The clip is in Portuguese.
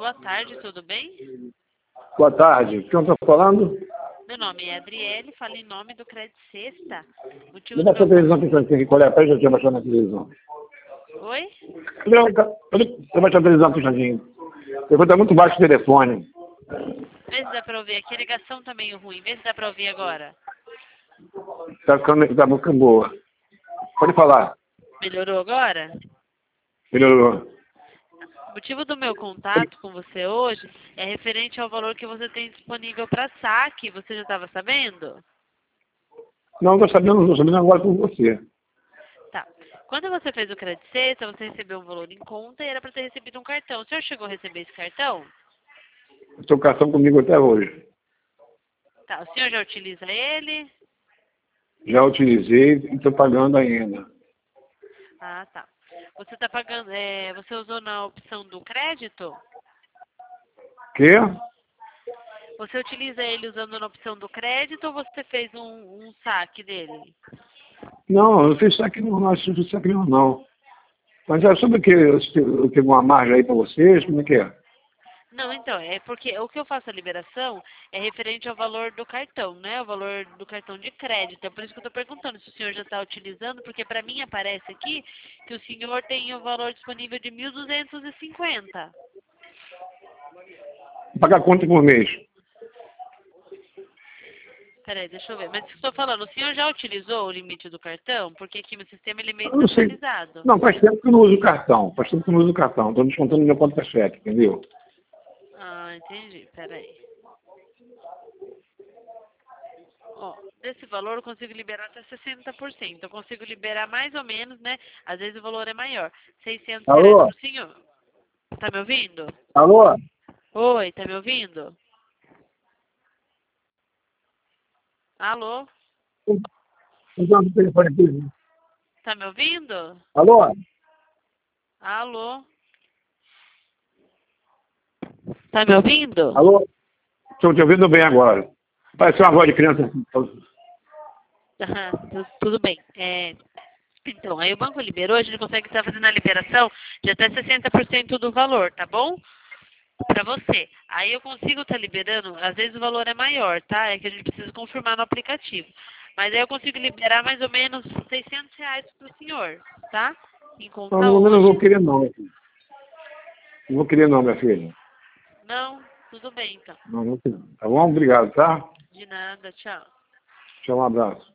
Boa tarde, tudo bem? Boa tarde. Quem eu estou falando? Meu nome é Adriele, falo em nome do Crédito Sexta. Motivo Vou do baixar a meu... televisão aqui para você. Qual é? Peraí, já tinha baixado na televisão. Oi? Eu baixar a televisão aqui, Jantinho. Eu vou estar muito baixo o telefone. Vê se dá pra ouvir. Aqui a ligação tá meio ruim. Vê se dá pra ouvir agora. Tá ficando boa. Pode falar. Melhorou agora? Melhorou. O motivo do meu contato com você hoje é referente ao valor que você tem disponível para saque. Você já estava sabendo? Não, estou sabendo agora com você. Tá. Quando você fez o Crédito Sexta, você recebeu um valor em conta e era para ter recebido um cartão. O senhor chegou a receber esse cartão? Estou cartão comigo até hoje. Tá. O senhor já utiliza ele? Já utilizei e estou pagando ainda. Ah, tá. Você está pagando, você usou na opção do crédito? Quê? Você utiliza ele usando na opção do crédito ou você fez um saque dele? Não, eu fiz saque normal, eu fiz saque normal. Mas é sobre o que eu tenho uma margem aí para vocês, como é que é? Não, então, é porque o que eu faço a liberação é referente ao valor do cartão, né? O valor do cartão de crédito. É por isso que eu estou perguntando se o senhor já está utilizando, porque para mim aparece aqui que o senhor tem o valor disponível de 1.250. Pagar quanto por mês? Peraí, deixa eu ver. Mas o que eu estou falando, o senhor já utilizou o limite do cartão? Porque aqui no sistema ele é meio Eu não sei. desatualizado. Não, faz tempo que eu não uso o cartão. Faz tempo que eu não uso o cartão. Estou descontando meu conta-cheque, entendeu? Ah, entendi. Peraí. Ó, desse valor eu consigo liberar até 60%. Eu consigo liberar mais ou menos, né? Às vezes o valor é maior. R$ 600 Alô? pro senhor. Tá me ouvindo? Alô? Oi, tá me ouvindo? Alô? Então, o telefone aqui. Tá me ouvindo? Alô? Alô? Tá me ouvindo? Alô? Estou te ouvindo bem agora. Parece uma voz de criança. Tudo bem. Então, aí o banco liberou, a gente consegue estar fazendo a liberação de até 60% do valor, tá bom? Para você. Aí eu consigo estar liberando, às vezes o valor é maior, tá? É que a gente precisa confirmar no aplicativo. Mas aí eu consigo liberar mais ou menos R$ 600 para o senhor, tá? Em Não, conta não vou hoje. querer não, meu filho. Não vou querer não, minha filha. Não? Tudo bem, então. Não, não querer. Tá bom? Obrigado, tá? De nada, tchau. Tchau, um abraço.